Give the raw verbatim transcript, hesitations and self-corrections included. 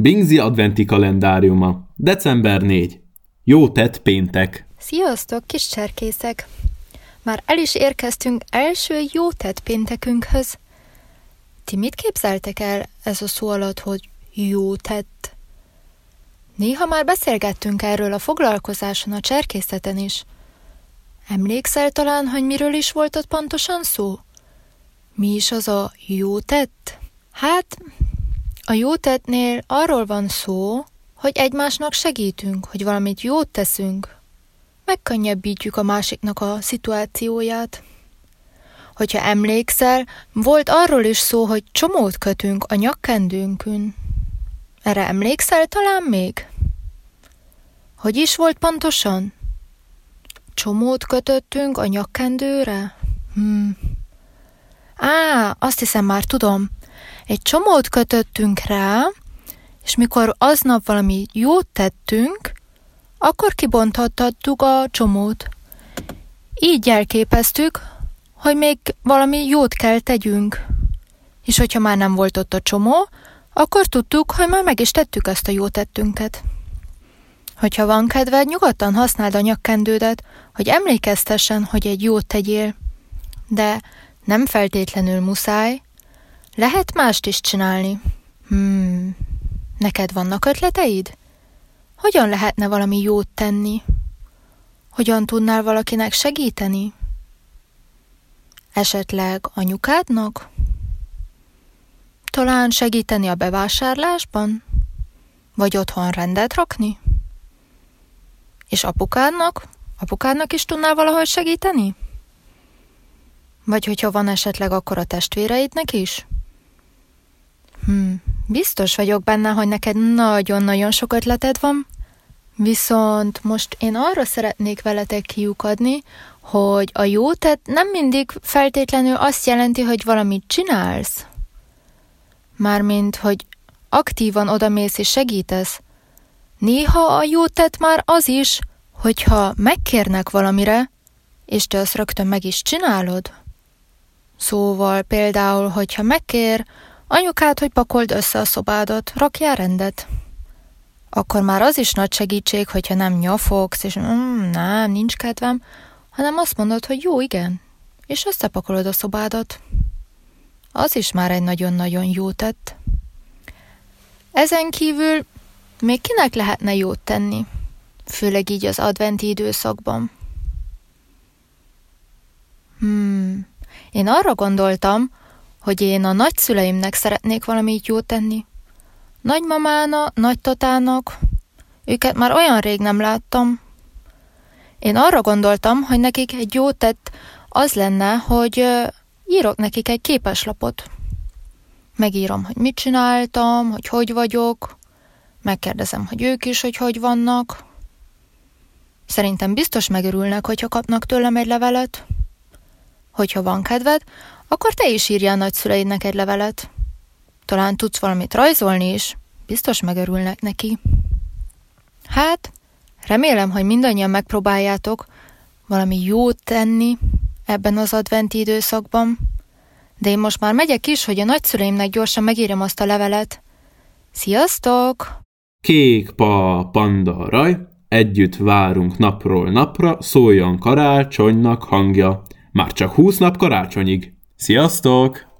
Bingzi adventi kalendáriuma. december negyedike. Jó tett péntek. Sziasztok, kis cserkészek! Már el is érkeztünk első jó tett péntekünkhöz. Ti mit képzeltek el ez a szó alatt, hogy jó tett? Néha már beszélgettünk erről a foglalkozáson a cserkészeten is. Emlékszel talán, hogy miről is volt ott pontosan szó? Mi is az a jó tett? Hát, a jó tettnél arról van szó, hogy egymásnak segítünk, hogy valamit jót teszünk. Megkönnyebbítjük a másiknak a szituációját. Hogyha emlékszel, volt arról is szó, hogy csomót kötünk a nyakkendőnkön. Erre emlékszel talán még? Hogy is volt pontosan? Csomót kötöttünk a nyakkendőre? Hmm. Á, azt hiszem már tudom. Egy csomót kötöttünk rá, és mikor aznap valami jót tettünk, akkor kibonthattattuk a csomót. Így jelképeztük, hogy még valami jót kell tegyünk. És hogyha már nem volt ott a csomó, akkor tudtuk, hogy már meg is tettük ezt a jó tettünket. Hogyha van kedved, nyugodtan használd a nyakkendődet, hogy emlékeztessen, hogy egy jót tegyél. De nem feltétlenül muszáj. Lehet mást is csinálni. Hmm, neked vannak ötleteid? Hogyan lehetne valami jót tenni? Hogyan tudnál valakinek segíteni? Esetleg anyukádnak? Talán segíteni a bevásárlásban? Vagy otthon rendet rakni? És apukádnak? Apukádnak is tudnál valahogy segíteni? Vagy hogyha van esetleg akkor a testvéreidnek is? Hmm, biztos vagyok benne, hogy neked nagyon-nagyon sok ötleted van. Viszont most én arra szeretnék veletek kiukadni, hogy a jó tett nem mindig feltétlenül azt jelenti, hogy valamit csinálsz. Mármint, hogy aktívan odamész és segítesz. Néha a jó tett már az is, hogyha megkérnek valamire, és te azt rögtön meg is csinálod. Szóval például, hogyha megkér anyukád, hogy pakold össze a szobádat, rakjál rendet. Akkor már az is nagy segítség, hogyha nem nyafogsz, és mm, nem, nincs kedvem, hanem azt mondod, hogy jó, igen, és összepakolod a szobádat. Az is már egy nagyon-nagyon jó tett. Ezen kívül még kinek lehetne jót tenni? Főleg így az adventi időszakban. Hmm, én arra gondoltam, hogy én a nagyszüleimnek szeretnék valamit jót tenni. Nagymamának, nagytatának, őket már olyan rég nem láttam. Én arra gondoltam, hogy nekik egy jó tett az lenne, hogy uh, írok nekik egy képeslapot. Megírom, hogy mit csináltam, hogy hogy vagyok, megkérdezem, hogy ők is, hogy hogy vannak. Szerintem biztos megörülnek, hogyha kapnak tőlem egy levelet. Hogyha van kedved, akkor te is írjál nagyszüleidnek egy levelet. Talán tudsz valamit rajzolni is, biztos megörülnek neki. Hát, remélem, hogy mindannyian megpróbáljátok valami jót tenni ebben az adventi időszakban, de én most már megyek is, hogy a nagyszüleimnek gyorsan megírjam azt a levelet. Sziasztok! Kék pa panda raj, együtt várunk napról napra, szóljon karácsonynak hangja. Már csak húsz nap karácsonyig. Sziasztok!